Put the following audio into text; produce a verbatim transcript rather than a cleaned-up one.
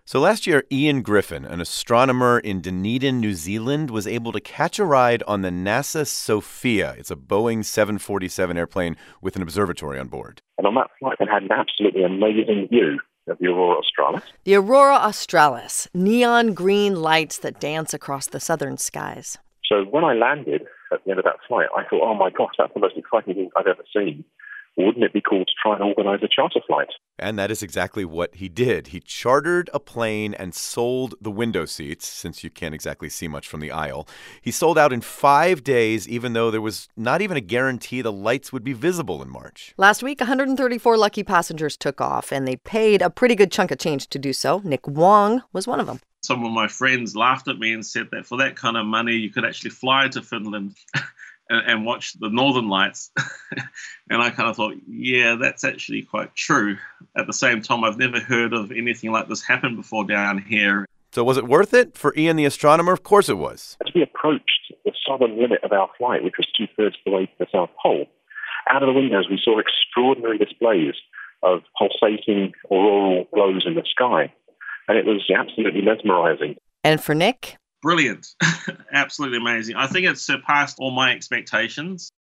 So last year, Ian Griffin, an astronomer in Dunedin, New Zealand, was able to catch a ride on the NASA SOFIA. It's a Boeing seven forty-seven airplane with an observatory on board. And on that flight, I had an absolutely amazing view of the Aurora Australis. The Aurora Australis, neon green lights that dance across the southern skies. So when I landed at the end of that flight, I thought, oh my gosh, that's the most exciting thing I've ever seen. Wouldn't it be cool to try and organize a charter flight? And that is exactly what he did. He chartered a plane and sold the window seats, since you can't exactly see much from the aisle. He sold out in five days, even though there was not even a guarantee the lights would be visible in March. Last week, one hundred thirty-four lucky passengers took off, and they paid a pretty good chunk of change to do so. Nick Wong was one of them. Some of my friends laughed at me and said that for that kind of money, you could actually fly to Finland and, and watch the Northern Lights. And I kind of thought, yeah, that's actually quite true. At the same time, I've never heard of anything like this happen before down here. So was it worth it for Ian the astronomer? Of course it was. As we approached the southern limit of our flight, which was two-thirds of the way to the South Pole, out of the windows we saw extraordinary displays of pulsating auroral glows in the sky. And it was absolutely mesmerizing. And for Nick? Brilliant. Absolutely amazing. I think it surpassed all my expectations.